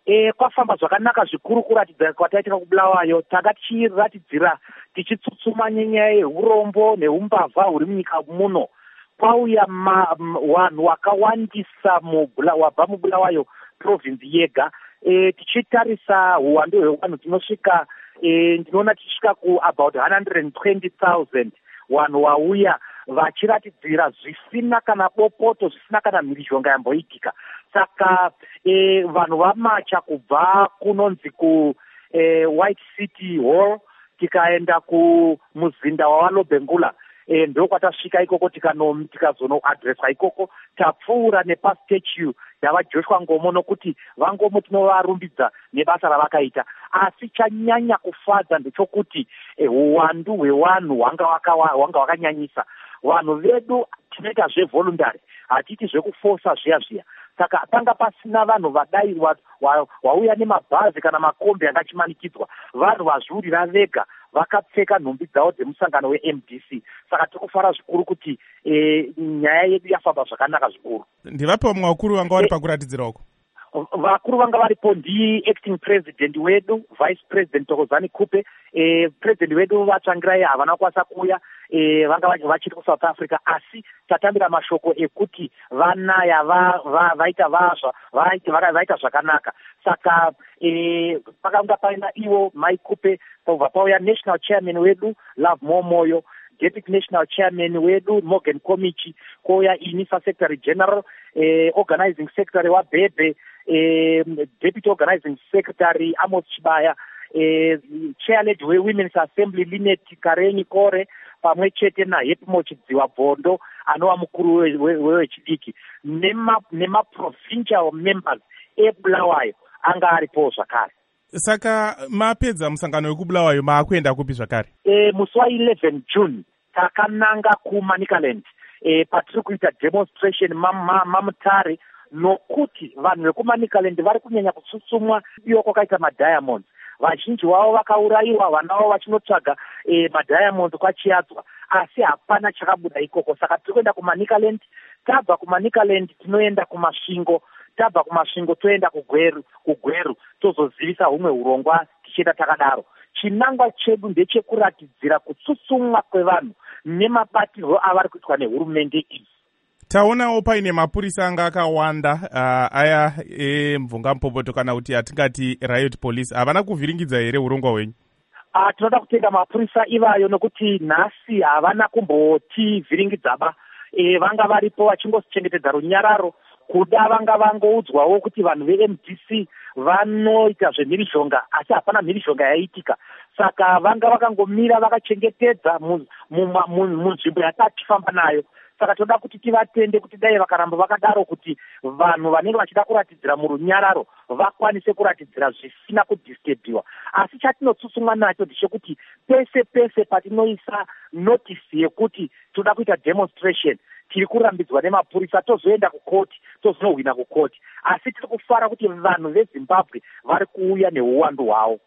kwafamba zvakanaka zvikuru kuratidza kwataitika kuBulawayo. Tanga tichiratidzira tichitsutsuma nyaya yeurombo neumbavha huri munyika muno. Kwauya vanhu vakawandisa wabva muBulawayo province yega. Tichitarisa uwandu hwevanhu tinosvika ndinoona tichisvika about 120,000 vanhu vauya vachiratidzira zvisina kana bopoto, zvisina kana mhirizhonga yamboitika. Saka vanhu vamacha kubva kunonzi White City Hall tikaenda kumuzinda waValobhengula. Ndokwatasvika ikoko tikazonoadreswa ikoko, tapfuura nepastatue yavaJoshua Ngomo nokuti vaNgomo tinovarumbidza nebasa ravakaita. Asi chanyanya kufadza ndechokuti uwandu hwevanhu hwanga hwakanyanyisa. Vanhu vedu tinoita zvevoluntary, hatiti zvekufosa zviya. Saka panga pasina vanhu vadai wauya nemabhazi kana makombi angachimanikidzwa. Vanhu vazviurira vega vakapfeka nhumbi dzavo dzemusangano weMDC. Saka tikufara zvikuru kuti nyaya yedu yafamba zvakanaka zvikuru. Ndivapewo mumwe vakuru vanga vari pakuratidzira uko. Vakuru vanga varipo acting president wedu, vice president Thokozani Kupe. President wedu vatsvangirai havana kukwanisa kuuya, vanga vachiri kuSouth Africa, asi tatambira mashoko ekuti vanaya vaita zvakanaka. Saka pakanga paina ivo Mai Kupe, pobva pauya national chairman wedu Love Momoyo, deputy national chairman wedu Morgan Komichi, kouya inisa secretary general, organizing secretary waBhebhe, deputy organizing secretary Amos Chibaya, chairlady weWomen's Assembly Linet Karenyi Kore, pamwe chete naHepimo Chidziwa Bhondo anova mukuru wechidiki, nema-provincial members eBulawayo anga aripo zvakare. Saka mapedza musangano wekuBulawayo maakuenda kupi zvakare? Musi wa11 June takananga kuManicaland patiri kuita demonstration mamutare, nokuti vanhu vekuManicaland vari kunyanya kutsutsumwa iyo kwakaita maDiamonds. Vazhinji vavo vakaurayiwa, vana vavo vachinotsvaga maDiamonds kwachiadzwa, asi hapana chakabuda ikoko. Saka tiri kuenda kuManicaland, tabva kuManicaland tinoenda kuMasvingo, tabva kuMasvingo toenda kugweru tozozivisa humwe urongwa tichienda takadaro. Chinangwa chedu ndechekuratidzira kutsutsumwa kwevanhu nemabatirwo avari kuitwa nehurumende iyi. Taonawo paine mapurisa anga akawanda aya emvungampopoto kana kuti atingati riot police. Havana kuvhiringidza here urongwa hwenyu? Tinoda kutenda mapurisa ivayo nokuti nhasi havana kumbotivhiringidzaba. Vanga varipo vachingochengetedza runyararo, kuda vanga vangoudzwawo kuti vanhu veMDC vanoita zvemhirizhonga, asi hapana mhirizhonga yaitika. Saka vanga vakangomira vakachengetedza munzvimbo yatatifamba nayo. Saka toda kuti tivatende kuti dai vakaramba vakadaro kuti vanhu vanenge vachida kuratidzira murunyararo vakwanise kuratidzira zvisina kudisturbiwa. Asi chatinotsutsumwa nacho ndechekuti pese patinoisa notisi yekuti toda kuita demonstration, tiri kurambidzwa nemapurisa, tozoenda kukoti, tozohwina kukoti. Asi tiri kufara kuti vanhu veZimbabwe vari kuuya neuwandu hwavo.